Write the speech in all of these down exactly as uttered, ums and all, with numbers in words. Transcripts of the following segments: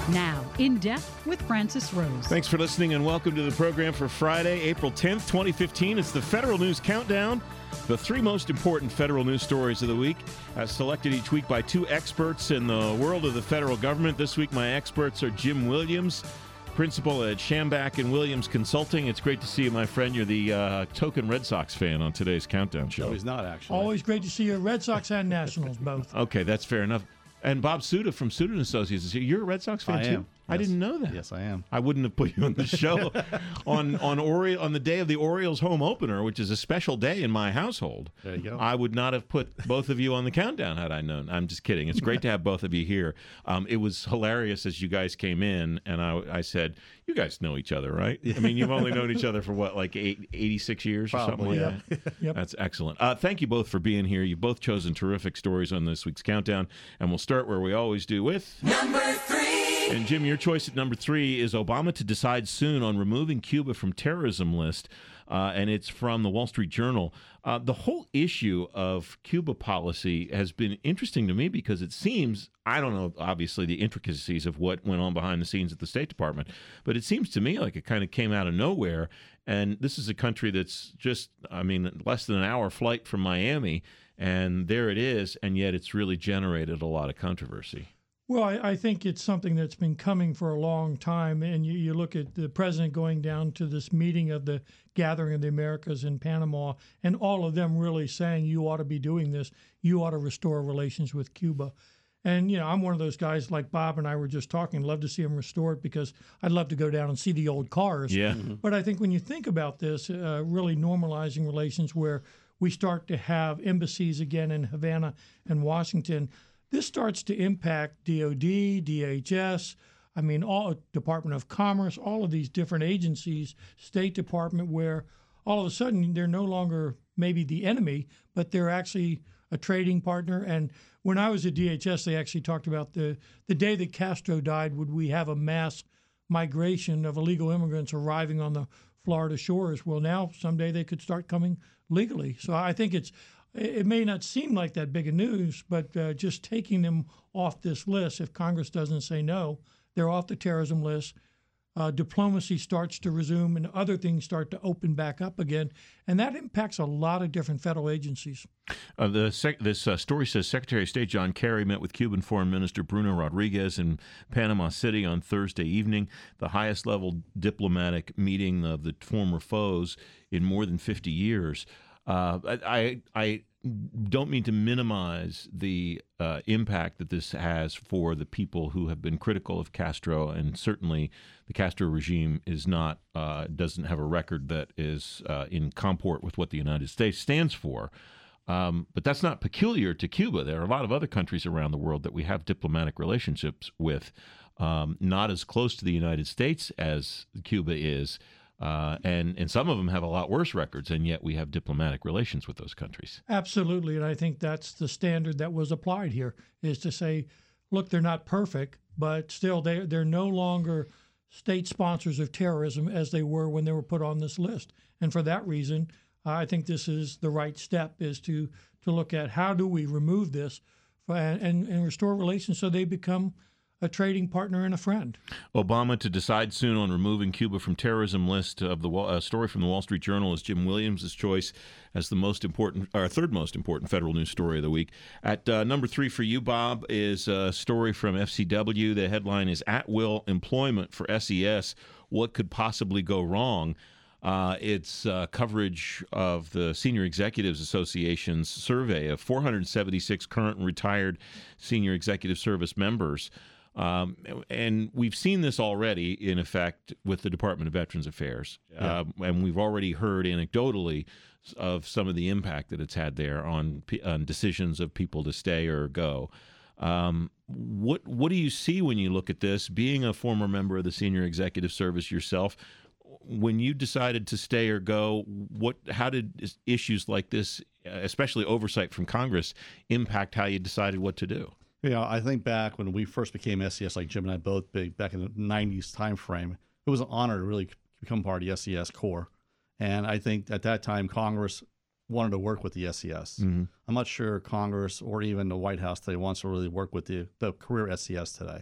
Now, In Depth with Francis Rose. Thanks for listening and welcome to the program for Friday, April tenth, twenty fifteen. It's the Federal News Countdown, the three most important federal news stories of the week, as selected each week by two experts in the world of the federal government. This week, my experts are Jim Williams, principal at Schambach and Williams Consulting. It's great to see you, my friend. You're the uh, token Red Sox fan on today's Countdown show. No, he's not, actually. Always great to see you, Red Sox and Nationals both. Okay, that's fair enough. And Bob Suda from Suda and Associates is here. You're a Red Sox fan I too? am. I Yes. didn't know that. Yes, I am. I wouldn't have put you on the show on on Ori- on the day of the Orioles home opener, which is a special day in my household. There you go. I would not have put both of you on the countdown had I known. I'm just kidding. It's great to have both of you here. Um, it was hilarious as you guys came in, and I, I said, "You guys know each other, right? I mean, you've only known each other for what, like eight, eighty-six years or Probably, something like yeah. that." Yep. That's excellent. Uh, thank you both for being here. You've both chosen terrific stories on this week's Countdown, and we'll start where we always do with Number three. And Jim, your choice at number three is Obama to decide soon on removing Cuba from terrorism list, uh, and it's from the Wall Street Journal. Uh, the whole issue of Cuba policy has been interesting to me because it seems, I don't know, obviously, the intricacies of what went on behind the scenes at the State Department, but it seems to me like it kind of came out of nowhere, and this is a country that's just, I mean, less than an hour flight from Miami, and there it is, and yet it's really generated a lot of controversy. Well, I, I think it's something that's been coming for a long time. And you, you look at the president going down to this meeting of the Gathering of the Americas in Panama, and all of them really saying, you ought to be doing this. You ought to restore relations with Cuba. And, you know, I'm one of those guys like Bob and I were just talking, love to see them restored because I'd love to go down and see the old cars. Yeah. Mm-hmm. But I think when you think about this, uh, really normalizing relations where we start to have embassies again in Havana and Washington, this starts to impact D O D, D H S, I mean, all Department of Commerce, all of these different agencies, State Department, where all of a sudden they're no longer maybe the enemy, but they're actually a trading partner. And when I was at D H S, they actually talked about the, the day that Castro died, would we have a mass migration of illegal immigrants arriving on the Florida shores? Well, now someday they could start coming legally. So I think it's It may not seem like that big a news, but uh, just taking them off this list, if Congress doesn't say no, they're off the terrorism list. Uh, diplomacy starts to resume and other things start to open back up again. And that impacts a lot of different federal agencies. Uh, the sec- this uh, story says Secretary of State John Kerry met with Cuban Foreign Minister Bruno Rodriguez in Panama City on Thursday evening, the highest level diplomatic meeting of the former foes in more than fifty years. Uh, I, I don't mean to minimize the uh, impact that this has for the people who have been critical of Castro, and certainly the Castro regime is not uh, doesn't have a record that is uh, in comport with what the United States stands for. Um, but that's not peculiar to Cuba. There are a lot of other countries around the world that we have diplomatic relationships with, um, not as close to the United States as Cuba is. Uh, and, and some of them have a lot worse records, and yet we have diplomatic relations with those countries. Absolutely. And I think that's the standard that was applied here, is to say, look, they're not perfect, but still they, they're no longer state sponsors of terrorism as they were when they were put on this list. And for that reason, I think this is the right step, is to, to look at how do we remove this for, and, and restore relations so they become a trading partner and a friend. Obama to decide soon on removing Cuba from terrorism list of the uh, story from the Wall Street Journal is Jim Williams' choice as the most important, or third most important federal news story of the week. At uh, number three for you, Bob, is a story from F C W. The headline is At Will Employment for S E S. What could possibly go wrong? Uh, it's uh, coverage of the Senior Executives Association's survey of four hundred seventy-six current and retired senior executive service members. Um, and we've seen this already, in effect, with the Department of Veterans Affairs. Yeah. Um, and we've already heard anecdotally of some of the impact that it's had there on, on decisions of people to stay or go. Um, what what do you see when you look at this? Being a former member of the Senior Executive Service yourself, when you decided to stay or go, what how did issues like this, especially oversight from Congress, impact how you decided what to do? You know, I think back when we first became S E S, like Jim and I both big back in the nineties time frame, it was an honor to really become part of the S E S Corps. And I think at that time, Congress wanted to work with the S E S. Mm-hmm. I'm not sure Congress or even the White House today wants to really work with the, the career S E S today.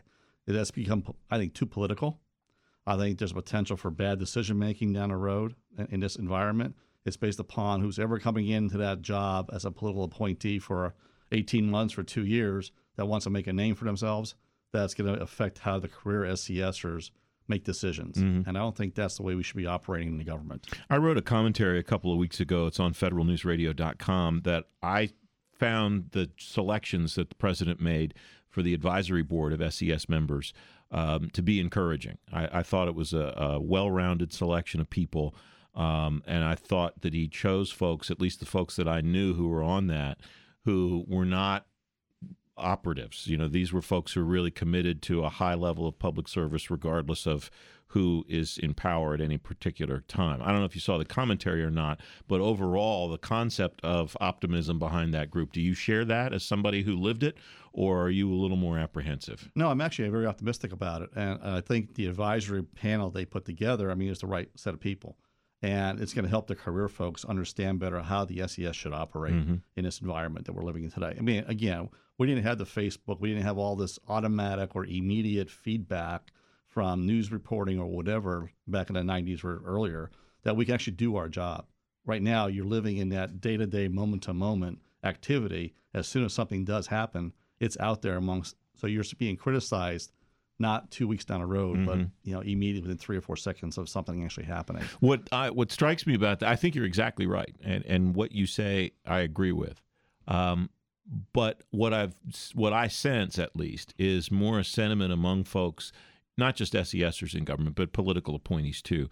It has become, I think, too political. I think there's potential for bad decision making down the road in, in this environment. It's based upon who's ever coming into that job as a political appointee for eighteen months, for two years, that wants to make a name for themselves. That's going to affect how the career SCSers make decisions. Mm-hmm. And I don't think that's the way we should be operating in the government. I wrote a commentary a couple of weeks ago. It's on federal news radio dot com that I found the selections that the president made for the advisory board of S E S members um, to be encouraging. I, I thought it was a, a well-rounded selection of people, um, and I thought that he chose folks, at least the folks that I knew who were on that, who were not operatives. You know, these were folks who are really committed to a high level of public service, regardless of who is in power at any particular time. I don't know if you saw the commentary or not, but overall, the concept of optimism behind that group, do you share that as somebody who lived it, or are you a little more apprehensive? No, I'm actually very optimistic about it. And I think the advisory panel they put together, I mean, it's the right set of people. And it's going to help the career folks understand better how the S E S should operate mm-hmm. in this environment that we're living in today. I mean, again, we didn't have the Facebook. We didn't have all this automatic or immediate feedback from news reporting or whatever back in the nineties or earlier that we can actually do our job. Right now, you're living in that day-to-day, moment-to-moment activity. As soon as something does happen, it's out there amongst. So you're being criticized not two weeks down the road, mm-hmm. but you know, immediately within three or four seconds of something actually happening. What I, what strikes me about that, I think you're exactly right, and and what you say, I agree with. Um, but what I've what I sense, at least, is more a sentiment among folks, not just S E Sers in government, but political appointees too,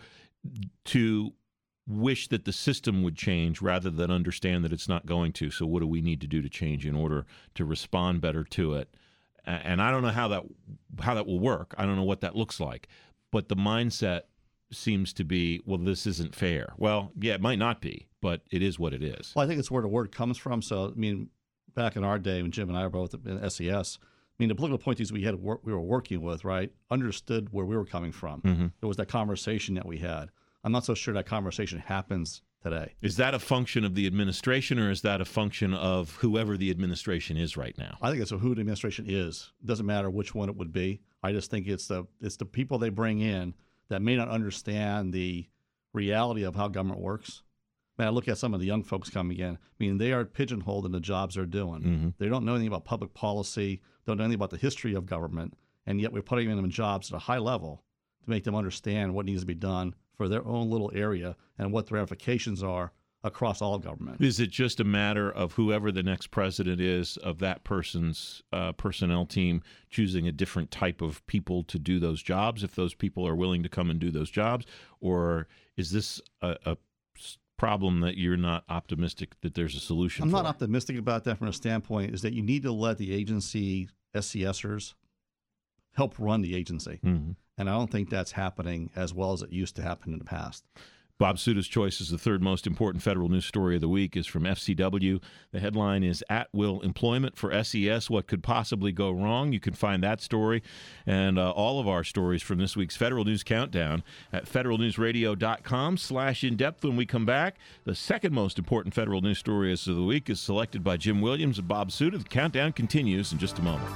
to wish that the system would change rather than understand that it's not going to. So what do we need to do to change in order to respond better to it? And I don't know how that how that will work. I don't know what that looks like. But the mindset seems to be, well, this isn't fair. Well, yeah, it might not be, but it is what it is. Well, I think it's where the word comes from. So, I mean, back in our day when Jim and I were both in S E S, I mean, the political appointees we had we were working with, right, understood where we were coming from. Mm-hmm. There was that conversation that we had. I'm not so sure that conversation happens today. Is that a function of the administration, or is that a function of whoever the administration is right now? I think it's who the administration is. It doesn't matter which one it would be. I just think it's the it's the people they bring in that may not understand the reality of how government works. Man, I look at some of the young folks coming in. I mean, they are pigeonholed in the jobs they're doing. Mm-hmm. They don't know anything about public policy, don't know anything about the history of government, and yet we're putting them in jobs at a high level to make them understand what needs to be done for their own little area and what the ramifications are across all government. Is it just a matter of whoever the next president is, of that person's uh, personnel team choosing a different type of people to do those jobs, if those people are willing to come and do those jobs? Or is this a, a problem that you're not optimistic that there's a solution I'm for? not optimistic about that from a standpoint is that you need to let the agency SCSers help run the agency. Mm-hmm. And I don't think that's happening as well as it used to happen in the past. Bob Suda's choice as the third most important federal news story of the week is from F C W. The headline is At Will Employment for S E S, What Could Possibly Go Wrong? You can find that story and uh, all of our stories from this week's Federal News Countdown at federal news radio dot com slash in-depth. When we come back, the second most important federal news story of the week is selected by Jim Williams and Bob Suda. The countdown continues in just a moment.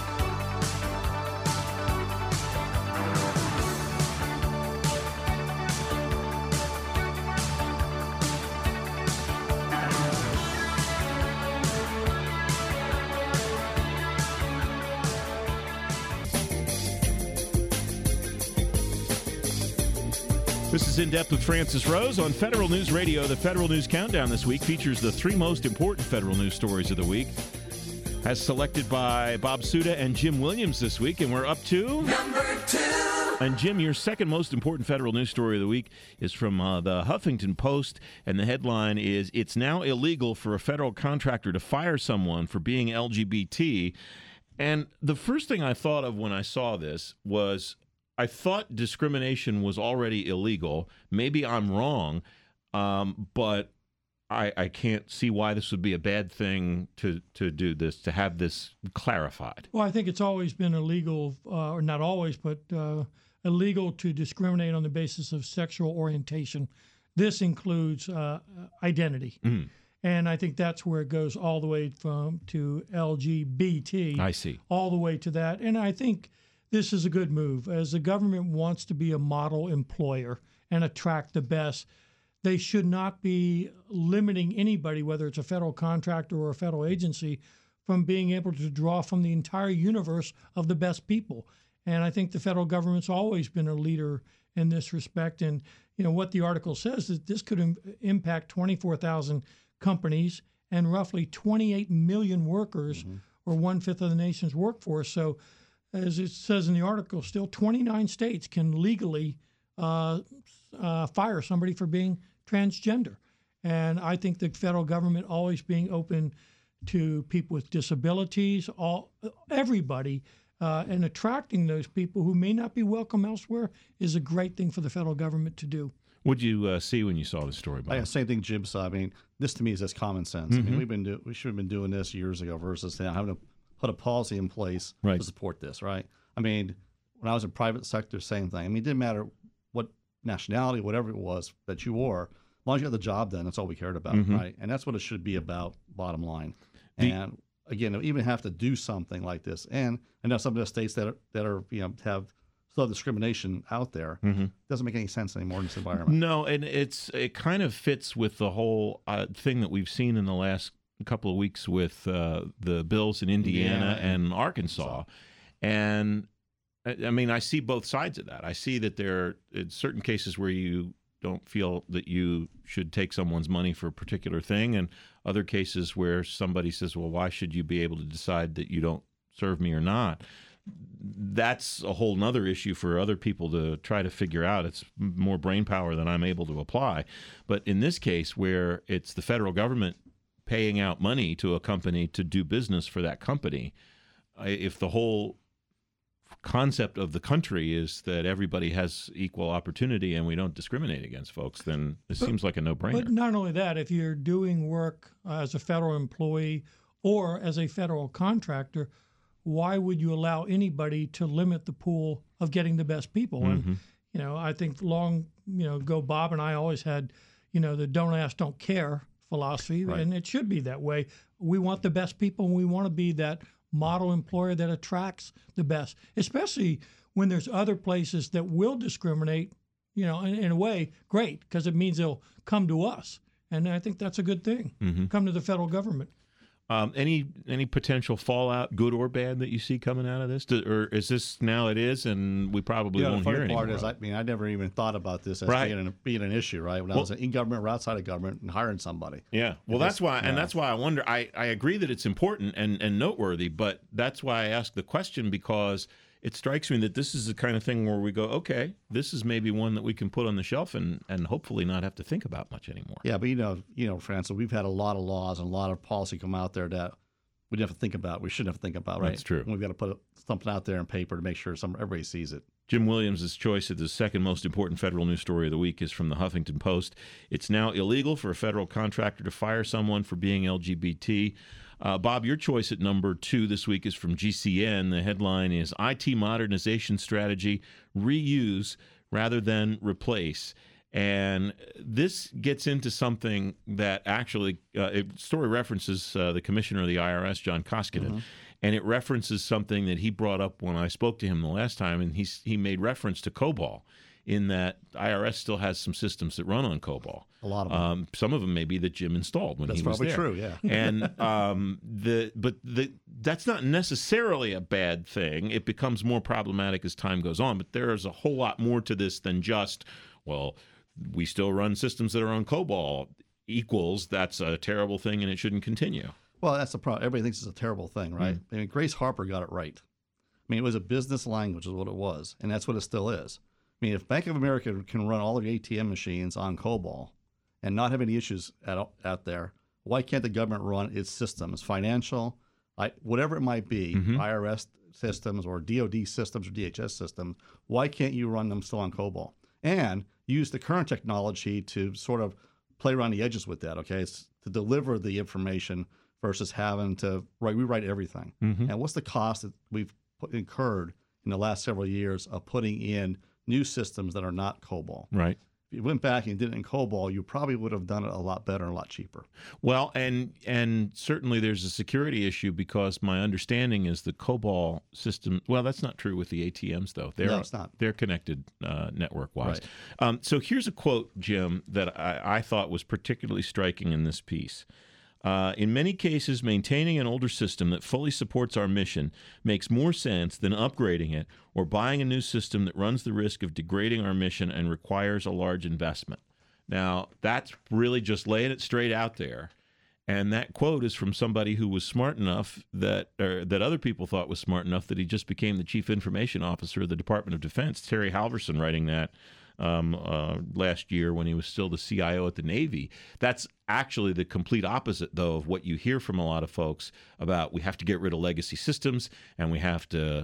This is In Depth with Francis Rose on Federal News Radio. The Federal News Countdown this week features the three most important federal news stories of the week, as selected by Bob Suda and Jim Williams this week. And we're up to... Number two. And Jim, your second most important federal news story of the week is from uh, the Huffington Post, and the headline is, It's Now Illegal for a Federal Contractor to Fire Someone for Being L G B T. And the first thing I thought of when I saw this was... I thought discrimination was already illegal. Maybe I'm wrong, um, but I, I can't see why this would be a bad thing to, to do this, to have this clarified. Well, I think it's always been illegal, uh, or not always, but uh, illegal to discriminate on the basis of sexual orientation. This includes uh, identity. Mm. And I think that's where it goes all the way from to L G B T. I see. All the way to that. And I think this is a good move. As the government wants to be a model employer and attract the best, they should not be limiting anybody, whether it's a federal contractor or a federal agency, from being able to draw from the entire universe of the best people. And I think the federal government's always been a leader in this respect. And you know what the article says is this could im- impact twenty-four thousand companies and roughly twenty-eight million workers, mm-hmm. or one-fifth of the nation's workforce. So as it says in the article, still twenty-nine states can legally uh, uh, fire somebody for being transgender. And I think the federal government always being open to people with disabilities, all everybody, uh, and attracting those people who may not be welcome elsewhere is a great thing for the federal government to do. What did you uh, see when you saw the story, Bob? Yeah, same thing Jim saw. I mean, this to me is just common sense. Mm-hmm. I mean, we've been do- we should have been doing this years ago versus now having to put a policy in place right. to support this, right? I mean, when I was in private sector, same thing. I mean, it didn't matter what nationality, whatever it was that you wore, as long as you got the job done, that's all we cared about, mm-hmm. right? And that's what it should be about, bottom line. The, and again, to even have to do something like this, and I know some of the states that are, that are you know have still have discrimination out there, mm-hmm. doesn't make any sense anymore in this environment. No, and it's it kind of fits with the whole uh, thing that we've seen in the last couple of weeks with uh, the bills in Indiana yeah. and Arkansas, and I mean I see both sides of that. I see that there are in certain cases where you don't feel that you should take someone's money for a particular thing, and other cases where somebody says, well, why should you be able to decide that you don't serve me or not? That's a whole nother issue for other people to try to figure out. It's more brain power than I'm able to apply. But in this case, where it's the federal government paying out money to a company to do business for that company, if the whole concept of the country is that everybody has equal opportunity and we don't discriminate against folks, then it but, seems like a no-brainer. But not only that, if you're doing work uh, as a federal employee or as a federal contractor, why would you allow anybody to limit the pool of getting the best people? Mm-hmm. And, you know, I think long, you know, ago, Bob and I always had, you know, the don't ask, don't care philosophy, right. and it should be that way. We want the best people, and we want to be that model employer that attracts the best, especially when there's other places that will discriminate, you know, in, in a way, great, because it means they'll come to us. And I think that's a good thing. Mm-hmm. Come to the federal government. Um, any any potential fallout, good or bad, that you see coming out of this? Do, or is this now it is, and we probably yeah, won't the funny hear anymore? part is, I mean, I never even thought about this as right. being, an, being an issue, right? When well, I was in government or outside of government and hiring somebody. Yeah, well, that's why, yeah. and that's why I wonder. I, I agree that it's important and, and noteworthy, but that's why I ask the question, because it strikes me that this is the kind of thing where we go, okay, this is maybe one that we can put on the shelf and, and hopefully not have to think about much anymore. Yeah, but you know, you know, Francis, we've had a lot of laws and a lot of policy come out there that we didn't have to think about. We shouldn't have to think about, right? That's true. And we've got to put something out there in paper to make sure some everybody sees it. Jim Williams' choice of the second most important federal news story of the week is from the Huffington Post. It's now illegal for a federal contractor to fire someone for being L G B T. Uh, Bob, your choice at number two this week is from G C N. The headline is I T Modernization Strategy, Reuse Rather Than Replace. And this gets into something that actually, uh, it story references uh, the commissioner of the I R S, John Koskinen, mm-hmm. and it references something that he brought up when I spoke to him the last time, and he, he made reference to COBOL, in that I R S still has some systems that run on COBOL. A lot of them. Um, some of them maybe that Jim installed when that's he was there. That's probably true, yeah. and um, the but the that's not necessarily a bad thing. It becomes more problematic as time goes on, but there is a whole lot more to this than just, well, we still run systems that are on COBOL equals that's a terrible thing and it shouldn't continue. Well, that's the problem. Everybody thinks it's a terrible thing, right? Mm. I mean, Grace Harper got it right. I mean, it was a business language is what it was, and that's what it still is. I mean, if Bank of America can run all of the A T M machines on COBOL and not have any issues at, out there, why can't the government run its systems, financial, I, whatever it might be, mm-hmm. I R S systems or D O D systems or D H S systems, why can't you run them still on COBOL? And use the current technology to sort of play around the edges with that, okay? It's to deliver the information versus having to write, rewrite everything. Mm-hmm. And what's the cost that we've put, incurred in the last several years of putting in new systems that are not COBOL? Right. you went back and did it in COBOL, you probably would have done it a lot better and a lot cheaper. Well, and and certainly there's a security issue because my understanding is the COBOL system. Well, that's not true with the A T Ms though. They're, No, it's not. They're connected uh, network-wise. Right. Um, so here's a quote, Jim, that I, I thought was particularly striking in this piece. Uh, in many cases, maintaining an older system that fully supports our mission makes more sense than upgrading it or buying a new system that runs the risk of degrading our mission and requires a large investment. Now, that's really just laying it straight out there. And that quote is from somebody who was smart enough that or that other people thought was smart enough that he just became the chief information officer of the Department of Defense. Terry Halverson writing that Um, uh, last year when he was still the C I O at the Navy. That's actually the complete opposite, though, of what you hear from a lot of folks about we have to get rid of legacy systems and we have to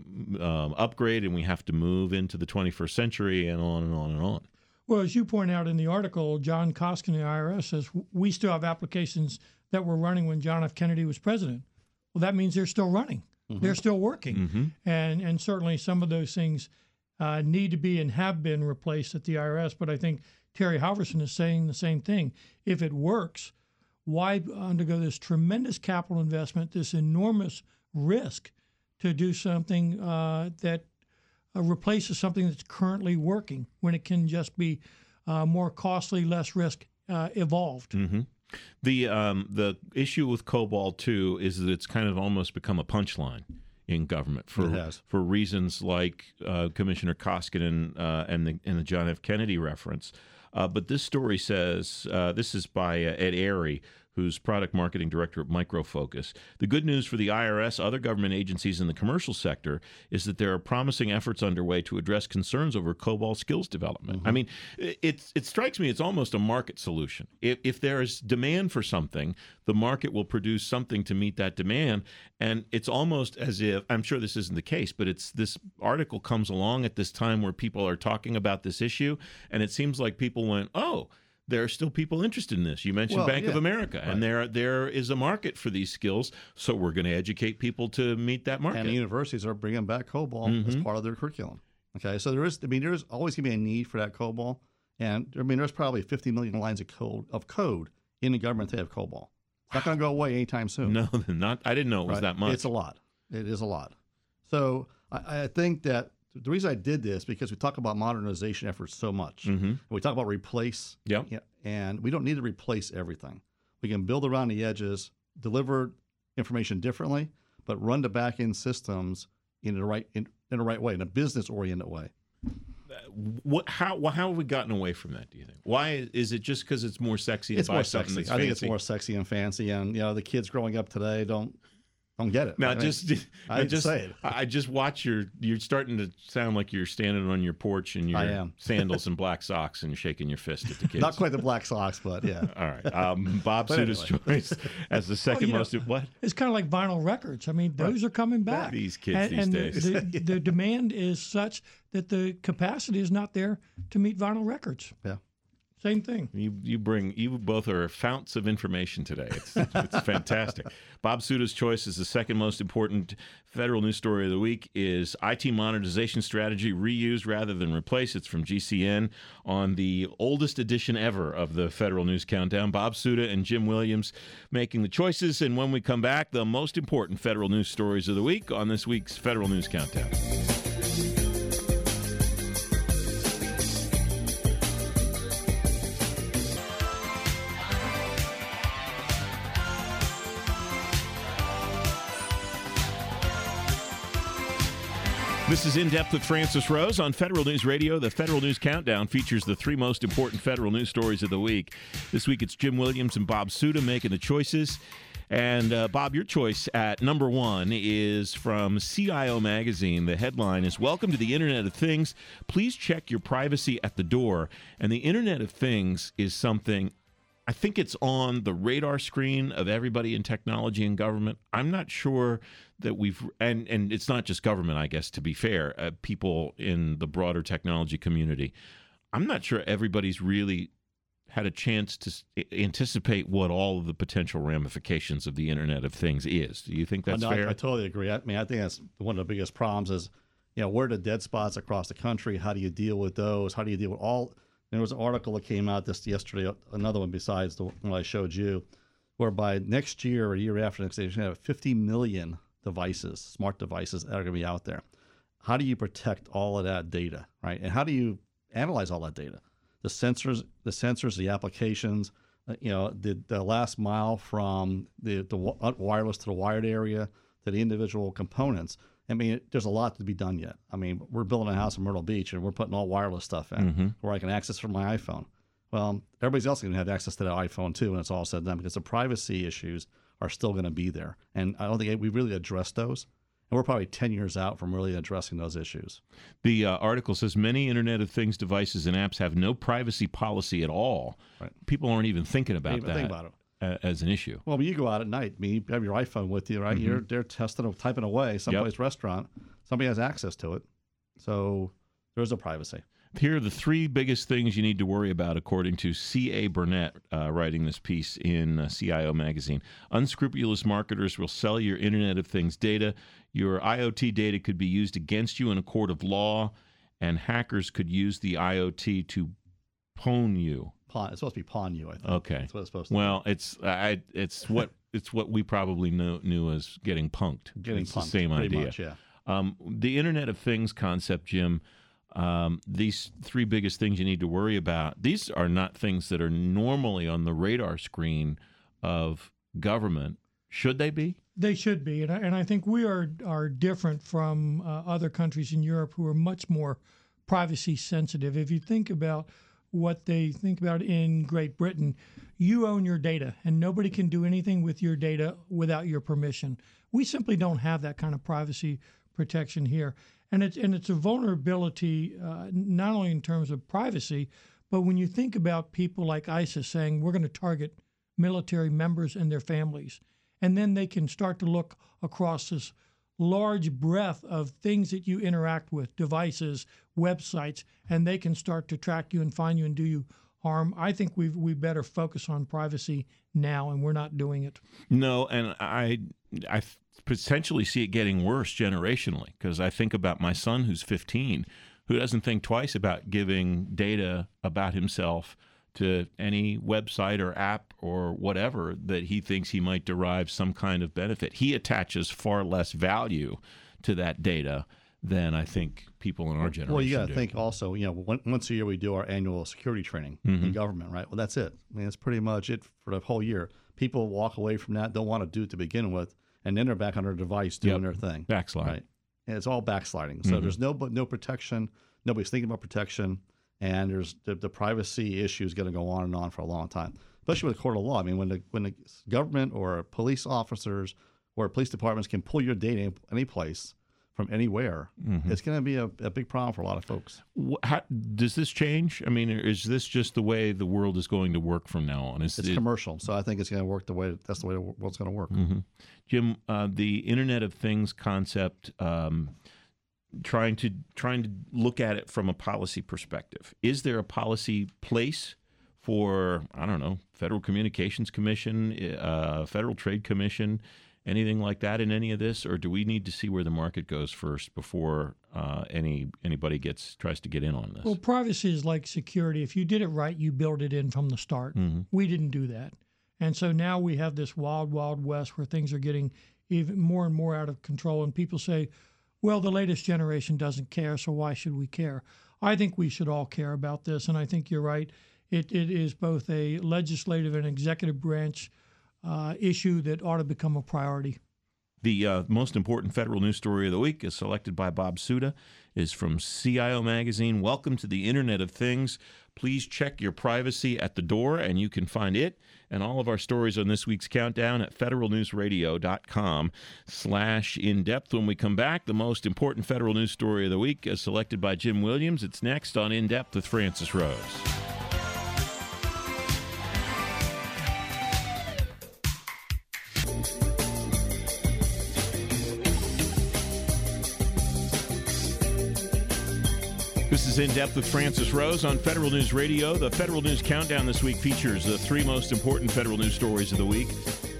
um, upgrade and we have to move into the twenty-first century and on and on and on. Well, as you point out in the article, John Koskin, the I R S, says we still have applications that were running when John F. Kennedy was president. Well, that means they're still running. Mm-hmm. They're still working. Mm-hmm. And, and certainly some of those things Uh, need to be and have been replaced at the I R S. But I think Terry Halverson is saying the same thing. If it works, why undergo this tremendous capital investment, this enormous risk to do something uh, that uh, replaces something that's currently working when it can just be uh, more costly, less risk uh, evolved? Mm-hmm. The, um, the issue with COBOL, too, is that it's kind of almost become a punchline in government for for reasons like uh, Commissioner Koskinen uh, and the and the John F. Kennedy reference. Uh, but this story says uh, this is by uh, Ed Airy, who's product marketing director at Micro Focus. The good news for the I R S, other government agencies in the commercial sector, is that there are promising efforts underway to address concerns over COBOL skills development. Mm-hmm. I mean, it, it strikes me it's almost a market solution. If, if there is demand for something, the market will produce something to meet that demand. And it's almost as if, I'm sure this isn't the case, but it's this article comes along at this time where people are talking about this issue, and it seems like people went, oh, there are still people interested in this. You mentioned well, Bank yeah. of America, right. and there there is a market for these skills, so we're going to educate people to meet that market. And the universities are bringing back COBOL mm-hmm. as part of their curriculum. Okay, so there is, I mean, there's always going to be a need for that COBOL, and I mean, there's probably fifty million lines of code of code in the government to have COBOL. It's not going to go away anytime soon. No, not. I didn't know it was right? that much. It's a lot. It is a lot. So I, I think that the reason I did this because we talk about modernization efforts so much. Mm-hmm. We talk about replace. Yep. Yeah, and we don't need to replace everything. We can build around the edges, deliver information differently, but run the back-end systems in the right in, in the right way, in a business-oriented way. What? How? How have we gotten away from that? Do you think? Why is it just because it's more sexy? To it's buy more something sexy. that's I think fancy? it's more sexy and fancy, and you know the kids growing up today don't don't get it. Now, I mean, just I just say it. I just watch your. You're starting to sound like you're standing on your porch in I your am. sandals and black socks and shaking your fist at the kids. Not quite the black socks, but yeah. All right. Um, Bob But Suda's anyway. choice as the second you know, most. What? It's kind of like vinyl records. I mean, those are coming back. These kids and, these and days. The, the, the demand is such that the capacity is not there to meet vinyl records. Yeah. Same thing. You you bring you both are founts of information today. It's it's fantastic. Bob Suda's choice is the second most important federal news story of the week is I T modernization strategy reuse rather than replace. It's from G C N on the oldest edition ever of the Federal News Countdown. Bob Suda and Jim Williams making the choices. And when we come back, the most important federal news stories of the week on this week's Federal News Countdown. This is In Depth with Francis Rose on Federal News Radio. The Federal News Countdown features the three most important federal news stories of the week. This week it's Jim Williams and Bob Suda making the choices. And uh, Bob, your choice at number one is from C I O Magazine. The headline is, "Welcome to the Internet of Things. Please check your privacy at the door." And the Internet of Things is something, I think it's on the radar screen of everybody in technology and government. I'm not sure that we've, and, and it's not just government, I guess, to be fair, uh, people in the broader technology community. I'm not sure everybody's really had a chance to s- anticipate what all of the potential ramifications of the Internet of Things is. Do you think that's Oh, no, fair? I, I totally agree. I mean, I think that's one of the biggest problems is, you know, where are the dead spots across the country? How do you deal with those? How do you deal with all There was an article that came out this yesterday, another one besides the one I showed you, whereby next year or a year after next year, you're going to have fifty million devices, smart devices that are going to be out there. How do you protect all of that data, right? And how do you analyze all that data? The sensors, the sensors, the applications, uh, you know, the, the last mile from the, the wireless to the wired area to the individual components. I mean, it, there's a lot to be done yet. I mean, we're building a house in Myrtle Beach and we're putting all wireless stuff in mm-hmm. where I can access from my iPhone. Well, everybody's else going to have access to that iPhone too when it's all said and done, because the privacy issues are still going to be there. And I don't think we really addressed those. And we're probably ten years out from really addressing those issues. The uh, article says many Internet of Things devices and apps have no privacy policy at all. Right. People aren't even thinking about even that think about it. Uh, as an issue. Well, when you go out at night, I mean, you have your iPhone with you, right? Mm-hmm. You're they're testing, typing away someplace yep. restaurant. Somebody has access to it. So there's no privacy. Here are the three biggest things you need to worry about, according to C A Burnett, uh, writing this piece in uh, C I O magazine. Unscrupulous marketers will sell your Internet of Things data. Your IoT data could be used against you in a court of law, and hackers could use the IoT to pawn you. Pawn. It's supposed to be pawn you, I think. Okay. That's what it's supposed to well, be. it's I, it's what it's what we probably knew, knew as getting punked. Getting it's punked. The same idea. Much, yeah. Um, the Internet of Things concept, Jim. Um, these three biggest things you need to worry about. These are not things that are normally on the radar screen of government. Should they be? They should be, and I, and I think we are are different from uh, other countries in Europe who are much more privacy sensitive. If you think about what they think about in Great Britain, you own your data, and nobody can do anything with your data without your permission. We simply don't have that kind of privacy protection here. And it's, and it's a vulnerability, uh, not only in terms of privacy, but when you think about people like ISIS saying, we're going to target military members and their families. And then they can start to look across this large breadth of things that you interact with, devices, websites, and they can start to track you and find you and do you harm. I think we we better focus on privacy now, and we're not doing it. No, and I I potentially see it getting worse generationally, because I think about my son who's fifteen, who doesn't think twice about giving data about himself to any website or app or whatever that he thinks he might derive some kind of benefit. He attaches far less value to that data than I think people in our generation do. Well, you got to think also, you know, one, once a year we do our annual security training mm-hmm. in government, right? Well, that's it. I mean, that's pretty much it for the whole year. People walk away from that, don't want to do it to begin with, and then they're back on their device doing yep. their thing. Backslide. Right? And it's all backsliding. So mm-hmm. there's no no protection. Nobody's thinking about protection. And there's the, the privacy issue is going to go on and on for a long time, especially with the court of law. I mean, when the when the government or police officers or police departments can pull your data any place from anywhere, mm-hmm. it's going to be a, a big problem for a lot of folks. How, does this change? I mean, is this just the way the world is going to work from now on? Is it's it, commercial, so I think it's going to work the way that's the way the world's going to work. Mm-hmm. Jim, uh, the Internet of Things concept. Um, trying to trying to look at it from a policy perspective. Is there a policy place for, I don't know, Federal Communications Commission, uh, Federal Trade Commission, anything like that in any of this? Or do we need to see where the market goes first before uh, any anybody gets tries to get in on this? Well, privacy is like security. If you did it right, you build it in from the start. Mm-hmm. We didn't do that. And so now we have this wild, wild west where things are getting even more and more out of control. And people say, well, the latest generation doesn't care, so why should we care? I think we should all care about this, and I think you're right. It It is both a legislative and executive branch uh, issue that ought to become a priority. The uh, most important federal news story of the week is selected by Bob Suda, is from C I O Magazine. Welcome to the Internet of Things. Please check your privacy at the door, and you can find it and all of our stories on this week's countdown at federalnewsradio.com slash in-depth. When we come back, the most important federal news story of the week is selected by Jim Williams. It's next on In-Depth with Francis Rose. This is In Depth with Francis Rose on Federal News Radio. The Federal News Countdown this week features the three most important federal news stories of the week.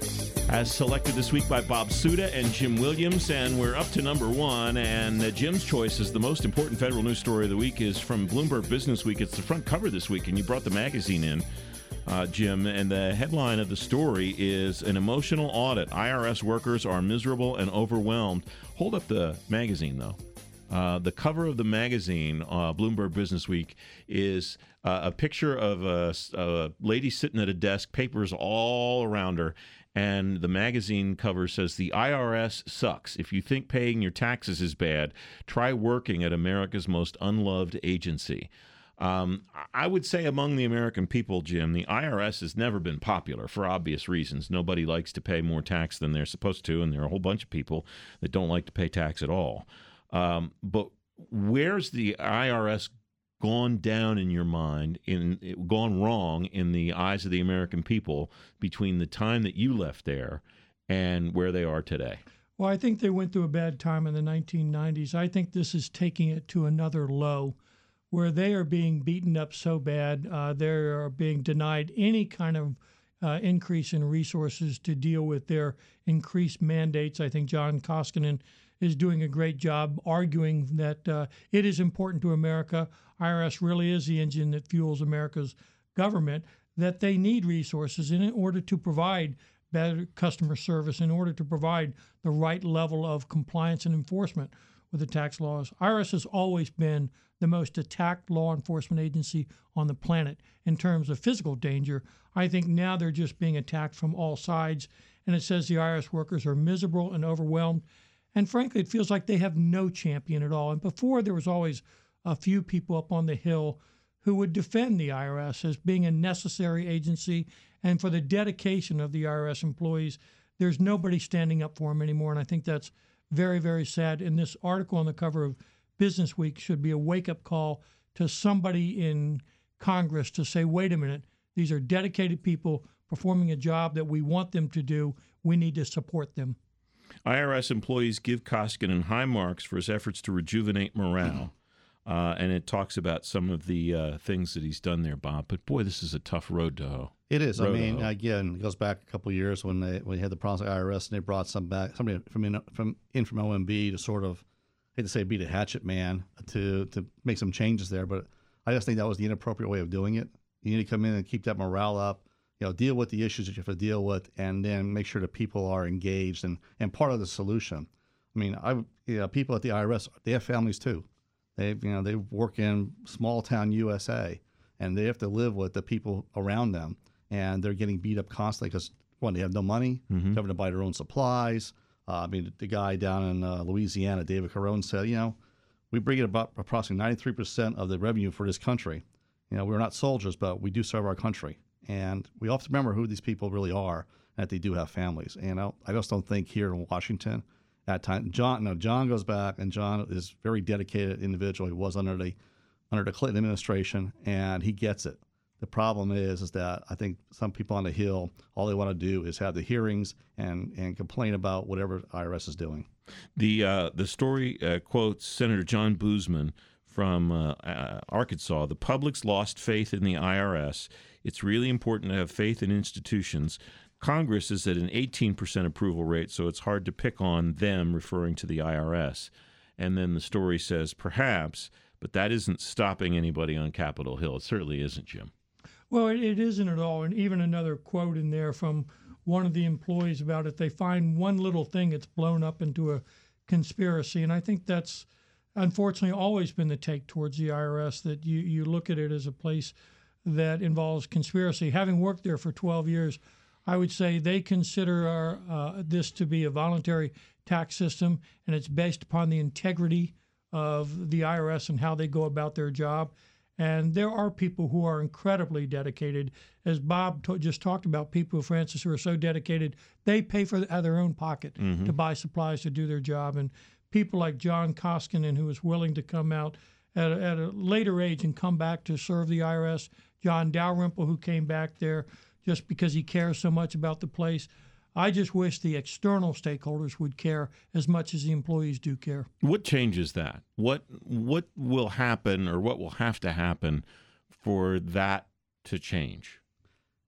as selected this week by Bob Suda and Jim Williams, and we're up to number one. And uh, Jim's choice is the most important federal news story of the week is from Bloomberg Business Week. It's the front cover this week, and you brought the magazine in, uh, Jim. And the headline of the story is an emotional audit. I R S workers are miserable and overwhelmed. Hold up the magazine, though. Uh, the cover of the magazine, uh, Bloomberg Business Week, is uh, a picture of a, a lady sitting at a desk, papers all around her, and the magazine cover says, "The I R S sucks. If you think paying your taxes is bad, try working at America's most unloved agency." Um, I would say among the American people, Jim, the I R S has never been popular for obvious reasons. Nobody likes to pay more tax than they're supposed to, and there are a whole bunch of people that don't like to pay tax at all. Um, but where's the I R S gone down in your mind, in gone wrong in the eyes of the American people between the time that you left there and where they are today? Well, I think they went through a bad time in the nineteen nineties. I think this is taking it to another low where they are being beaten up so bad. Uh, they are being denied any kind of uh, increase in resources to deal with their increased mandates. I think John Koskinen is doing a great job arguing that uh, it is important to America. I R S really is the engine that fuels America's government, that they need resources in order to provide better customer service, in order to provide the right level of compliance and enforcement with the tax laws. I R S has always been the most attacked law enforcement agency on the planet in terms of physical danger. I think now they're just being attacked from all sides, and it says the I R S workers are miserable and overwhelmed. And frankly, it feels like they have no champion at all. And before, there was always a few people up on the Hill who would defend the I R S as being a necessary agency. And for the dedication of the I R S employees, there's nobody standing up for them anymore. And I think that's very, very sad. And this article on the cover of Business Week should be a wake-up call to somebody in Congress to say, wait a minute, these are dedicated people performing a job that we want them to do. We need to support them. I R S employees give Koskinen high marks for his efforts to rejuvenate morale, uh, and it talks about some of the uh, things that he's done there, Bob. But boy, this is a tough road to hoe. It is. Road I mean, to hoe. again, it goes back a couple of years when they when they had the problems with I R S, and they brought some back, somebody from in, from in from O M B to sort of, I hate to say, be the hatchet man to to make some changes there. But I just think that was the inappropriate way of doing it. You need to come in and keep that morale up. You know, deal with the issues that you have to deal with, and then make sure that people are engaged and, and part of the solution. I mean, I you know, people at the I R S, they have families too. They you know they work in small town U S A, and they have to live with the people around them, and they're getting beat up constantly because one, they have no money, Mm-hmm. they're having to buy their own supplies. Uh, I mean, the guy down in uh, Louisiana, David Caron, said, you know, we bring in about approximately ninety-three percent of the revenue for this country. You know, we're not soldiers, but we do serve our country. And we have to remember who these people really are, and that they do have families. And I, I just don't think here in Washington, at time, John, no, John goes back, and John is a very dedicated individual. He was under the under the Clinton administration, and he gets it. The problem is, is that I think some people on the Hill, all they want to do is have the hearings and and complain about whatever I R S is doing. The uh, the story uh, quotes Senator John Boozman from uh, uh, Arkansas. The public's lost faith in the I R S. It's really important to have faith in institutions. Congress is at an eighteen percent approval rate, so it's hard to pick on them, referring to the I R S. And then the story says, perhaps, but that isn't stopping anybody on Capitol Hill. It certainly isn't, Jim. Well, it, it isn't at all. And even another quote in there from one of the employees about it, they find one little thing that's blown up into a conspiracy. And I think that's unfortunately always been the take towards the I R S, that you, you look at it as a place that involves conspiracy. Having worked there for twelve years, I would say they consider our, uh, this to be a voluntary tax system, and it's based upon the integrity of the I R S and how they go about their job. And there are people who are incredibly dedicated. As Bob t- just talked about, people, Francis, who are so dedicated, they pay for the, out of their own pocket Mm-hmm. to buy supplies to do their job. And people like John Koskinen, who is willing to come out at a, at a later age and come back to serve the I R S. John Dalrymple, who came back there just because he cares so much about the place. I just wish the external stakeholders would care as much as the employees do care. What changes that? What what will happen, or what will have to happen for that to change?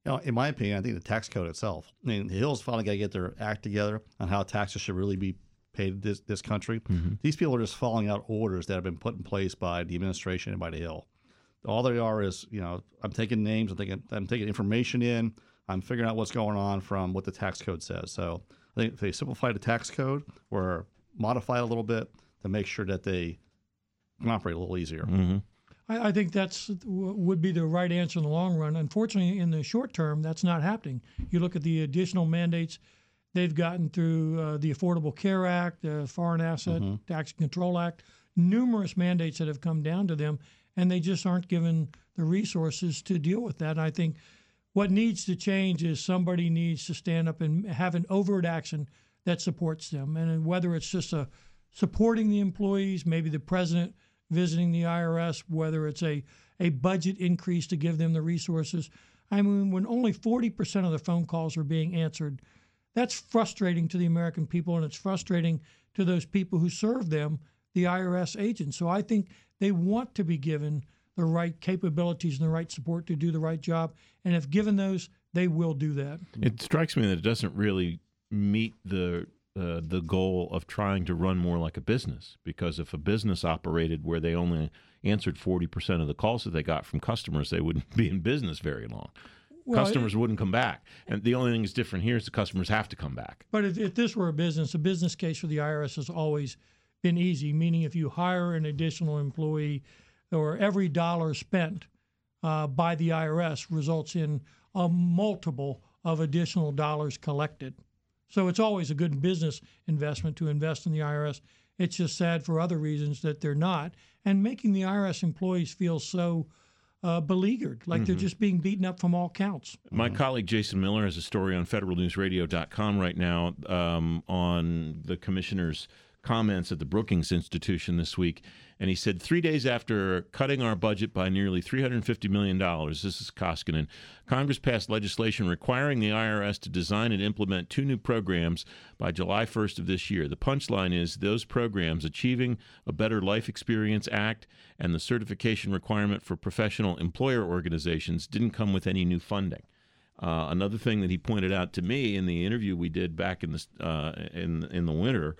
You know, in my opinion, I think the tax code itself. I mean, the Hill's finally got to get their act together on how taxes should really be paid in this, this country. Mm-hmm. These people are just following out orders that have been put in place by the administration and by the Hill. All they are is, you know, I'm taking names, I'm taking, I'm taking information in, I'm figuring out what's going on from what the tax code says. So I think if they simplify the tax code or modify it a little bit to make sure that they can operate a little easier. Mm-hmm. I, I think that's would be the right answer in the long run. Unfortunately, in the short term, that's not happening. You look at the additional mandates they've gotten through uh, the Affordable Care Act, the Foreign Asset mm-hmm. Tax Control Act, numerous mandates that have come down to them, and they just aren't given the resources to deal with that. And I think what needs to change is somebody needs to stand up and have an overt action that supports them. And whether it's just a supporting the employees, maybe the president visiting the I R S, whether it's a, a budget increase to give them the resources. I mean, when only forty percent of the phone calls are being answered, that's frustrating to the American people, and it's frustrating to those people who serve them, the I R S agents. So I think they want to be given the right capabilities and the right support to do the right job. And if given those, they will do that. It strikes me that it doesn't really meet the uh, the goal of trying to run more like a business, because if a business operated where they only answered forty percent of the calls that they got from customers, they wouldn't be in business very long. Well, customers it, wouldn't come back. And the only thing that's different here is the customers have to come back. But if, if this were a business, a business case for the I R S has always been easy, meaning if you hire an additional employee, or every dollar spent uh, by the I R S results in a multiple of additional dollars collected. So it's always a good business investment to invest in the I R S. It's just sad for other reasons that they're not, and making the I R S employees feel so uh, beleaguered, like mm-hmm. they're just being beaten up from all counts. My mm-hmm. colleague Jason Miller has a story on federal news radio dot com right now um, on the commissioner's comments at the Brookings Institution this week, and he said, three days after cutting our budget by nearly three hundred fifty million dollars, this is Koskinen, Congress passed legislation requiring the I R S to design and implement two new programs by July first of this year. The punchline is those programs, Achieving a Better Life Experience Act and the certification requirement for professional employer organizations, didn't come with any new funding. Uh, another thing that he pointed out to me in the interview we did back in the uh, in in the winter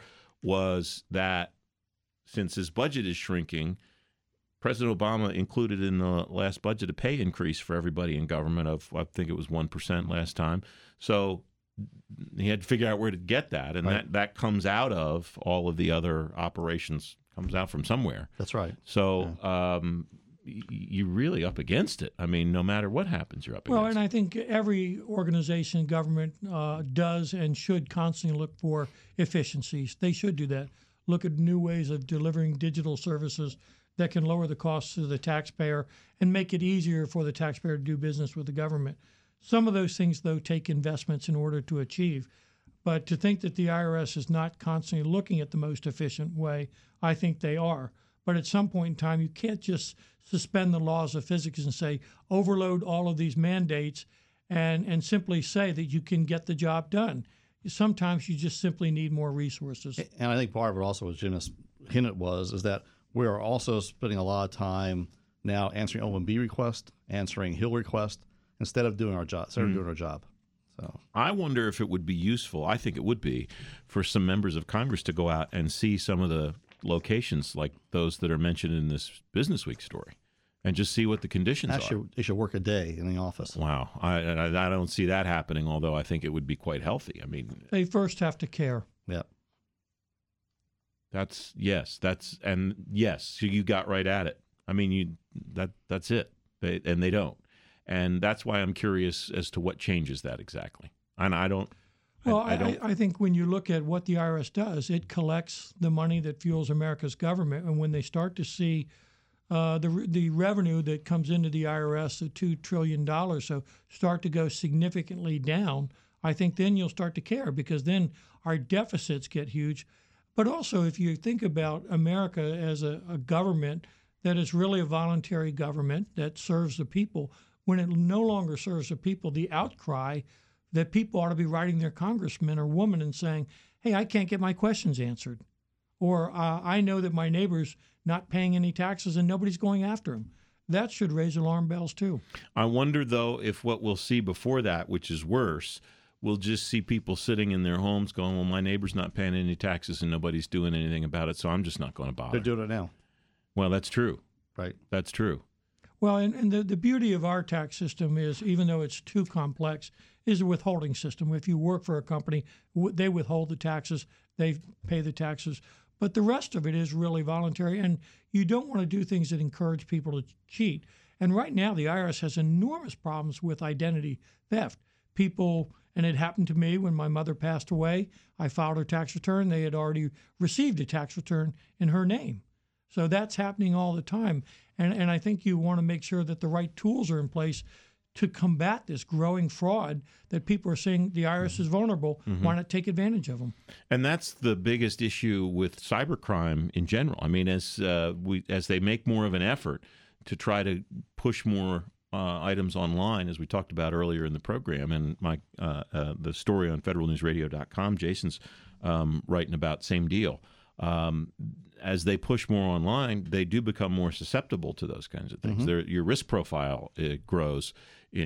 was that since his budget is shrinking, President Obama included in the last budget a pay increase for everybody in government of, I think it was one percent last time. So he had to figure out where to get that, and right. that, that comes out of all of the other operations, comes out from somewhere. That's right. So yeah. um, you're really up against it. I mean, no matter what happens, you're up well, against it. Well, and I think every organization in government uh, does and should constantly look for efficiencies. They should do that. Look at new ways of delivering digital services that can lower the costs to the taxpayer and make it easier for the taxpayer to do business with the government. Some of those things, though, take investments in order to achieve. But to think that the I R S is not constantly looking at the most efficient way, I think they are. But at some point in time, you can't just suspend the laws of physics and say, overload all of these mandates and, and simply say that you can get the job done. Sometimes you just simply need more resources. And I think part of it also, as Jim hinted was, is that we are also spending a lot of time now answering O M B requests, answering Hill requests, instead of doing our job, instead of mm. doing our job. So I wonder if it would be useful, I think it would be, for some members of Congress to go out and see some of the locations like those that are mentioned in this Business Week story and just see what the conditions Actually, are. They should work a day in the office. Wow. I, I I don't see that happening, although I think it would be quite healthy. I mean, they first have to care. Yeah. That's yes, that's and yes, you got right at it. I mean, you that that's it. They, and they don't. And that's why I'm curious as to what changes that exactly. And I don't Well, I, I, don't... I, I think when you look at what the I R S does, it collects the money that fuels America's government. And when they start to see uh, the the revenue that comes into the I R S, the two trillion dollars, so start to go significantly down, I think then you'll start to care, because then our deficits get huge. But also, if you think about America as a, a government that is really a voluntary government that serves the people, when it no longer serves the people, the outcry that people ought to be writing their congressman or woman and saying, hey, I can't get my questions answered. Or uh, I know that my neighbor's not paying any taxes and nobody's going after him. that should raise alarm bells too. I wonder, though, if what we'll see before that, which is worse, we'll just see people sitting in their homes going, well, my neighbor's not paying any taxes and nobody's doing anything about it, so I'm just not going to bother. They're doing it now. Well, that's true. Right. That's true. Well, and, and the, the beauty of our tax system is, even though it's too complex, is a withholding system. If you work for a company, w- they withhold the taxes, they pay the taxes. But the rest of it is really voluntary, and you don't want to do things that encourage people to cheat. And right now, the I R S has enormous problems with identity theft. People, and it happened to me when my mother passed away. I filed her tax return. They had already received a tax return in her name. So that's happening all the time. And, and I think you want to make sure that the right tools are in place to combat this growing fraud that people are saying the I R S is vulnerable. Mm-hmm. Why not take advantage of them? And that's the biggest issue with cybercrime in general. I mean, as uh, we as they make more of an effort to try to push more uh, items online, as we talked about earlier in the program, and my uh, uh, the story on federal news radio dot com, Jason's um, writing about same deal. Um, as they push more online, they do become more susceptible to those kinds of things. Mm-hmm. Your risk profile it grows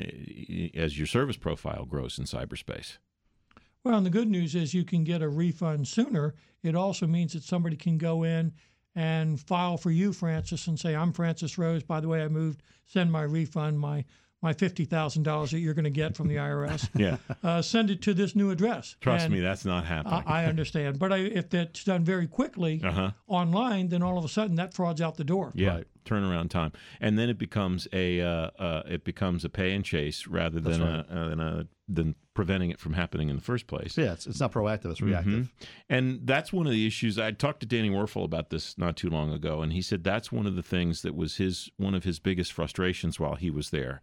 as your service profile grows in cyberspace. Well, and the good news is you can get a refund sooner. It also means that somebody can go in and file for you, Francis, and say, I'm Francis Rose. By the way, I moved. Send my refund, my my fifty thousand dollars that you're going to get from the I R S. Yeah. Uh, send it to this new address. Trust and me, that's not happening. I, I understand. But I, if that's done very quickly uh-huh. online, then all of a sudden that fraud's out the door. Yeah. Right. Turnaround time, and then it becomes a uh, uh, it becomes a pay and chase rather than right. a, uh, than a than preventing it from happening in the first place. Yeah, it's, it's not proactive; it's reactive. Mm-hmm. And that's one of the issues. I talked to Danny Werfel about this not too long ago, and he said that's one of the things that was his one of his biggest frustrations while he was there,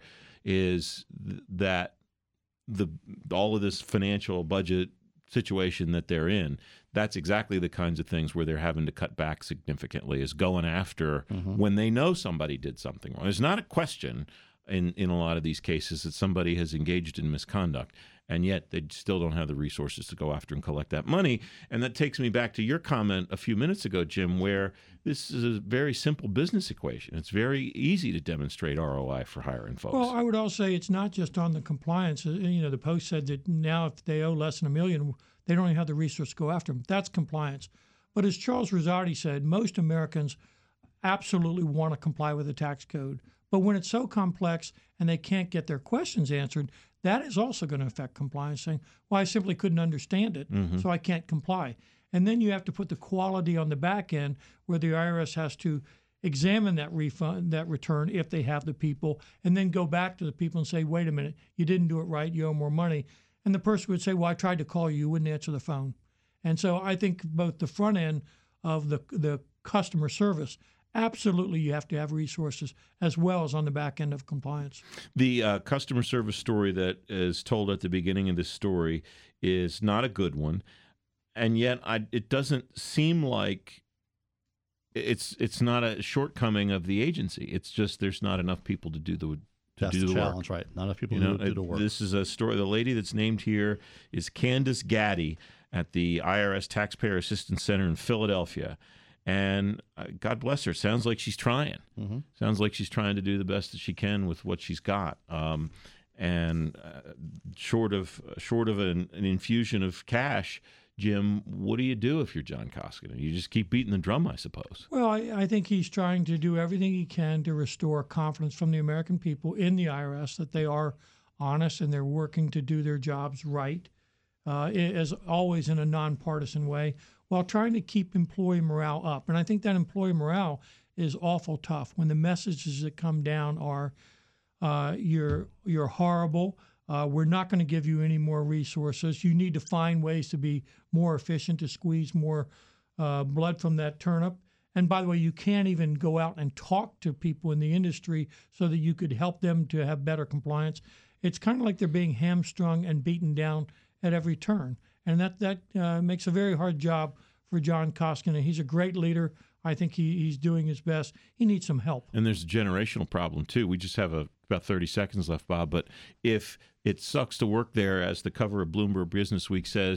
is th- that the all of this financial budget situation that they're in, that's exactly the kinds of things where they're having to cut back significantly, is going after mm-hmm. when they know somebody did something wrong. There's not a question in, in a lot of these cases that somebody has engaged in misconduct, and yet they still don't have the resources to go after and collect that money. And that takes me back to your comment a few minutes ago, Jim, where this is a very simple business equation. It's very easy to demonstrate R O I for hiring folks. Well, I would also say it's not just on the compliance. You know, the Post said that now if they owe less than a million, they don't even have the resources to go after them. That's compliance. But as Charles Rosati said, most Americans absolutely want to comply with the tax code. But when it's so complex and they can't get their questions answered, that is also going to affect compliance, saying, well, I simply couldn't understand it, mm-hmm. so I can't comply. And then you have to put the quality on the back end where the I R S has to examine that refund, that return, if they have the people, and then go back to the people and say, wait a minute, you didn't do it right, you owe more money. And the person would say, well, I tried to call you, you wouldn't answer the phone. And so I think both the front end of the the customer service, absolutely you have to have resources, as well as on the back end of compliance. The uh, customer service story that is told at the beginning of this story is not a good one, and yet I, it doesn't seem like it's it's not a shortcoming of the agency. It's just there's not enough people to do the to That's do the the challenge, work. right? Not enough people you know, do, do the work. This is a story. The lady that's named here is Candace Gaddy at the I R S Taxpayer Assistance Center in Philadelphia. And uh, God bless her. Sounds like she's trying. Mm-hmm. Sounds like she's trying to do the best that she can with what she's got. Um, and uh, short of short of an, an infusion of cash, Jim, what do you do if you're John Koskinen? You just keep beating the drum, I suppose. Well, I, I think he's trying to do everything he can to restore confidence from the American people in the I R S that they are honest and they're working to do their jobs right, uh, as always in a nonpartisan way, while trying to keep employee morale up. And I think that employee morale is awful tough when the messages that come down are, uh, you're you're horrible. Uh, we're not going to give you any more resources. You need to find ways to be more efficient, to squeeze more uh, blood from that turnip. And by the way, you can't even go out and talk to people in the industry so that you could help them to have better compliance. It's kind of like they're being hamstrung and beaten down at every turn. And that, that uh, makes a very hard job for John Koskinen. He's a great leader. I think he, he's doing his best. He needs some help. And there's a generational problem, too. We just have a, about thirty seconds left, Bob. But if it sucks to work there, as the cover of Bloomberg Business Week says,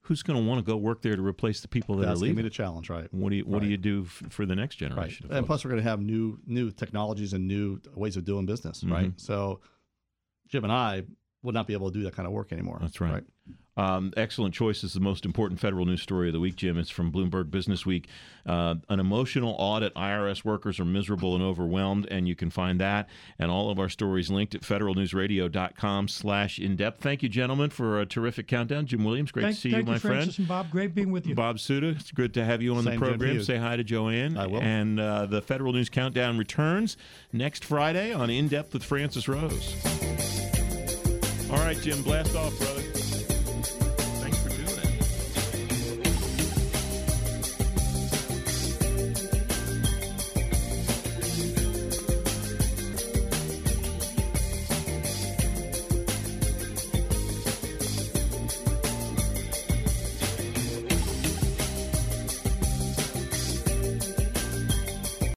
who's going to want to go work there to replace the people that That's are going to leaving? be the challenge, right? What do you What right. do you do f- for the next Right. generation? of And folks? plus, we're going to have new new technologies and new ways of doing business, mm-hmm. right? So Jim and I would not be able to do that kind of work anymore. That's right. right? Um, excellent choice is the most important federal news story of the week, Jim. It's from Bloomberg Business Week. Uh, an emotional audit. I R S workers are miserable and overwhelmed, and you can find that and all of our stories linked at federalnewsradio.com slash in-depth. Thank you, gentlemen, for a terrific countdown. Jim Williams, great thank, to see thank you, my friend. Francis and Bob, great being with you. Bob Suda, it's good to have you on Same the Jim to program. you. Say hi to Joanne. I will. And uh, the Federal News Countdown returns next Friday on In Depth with Francis Rose. All right, Jim, blast off, brother.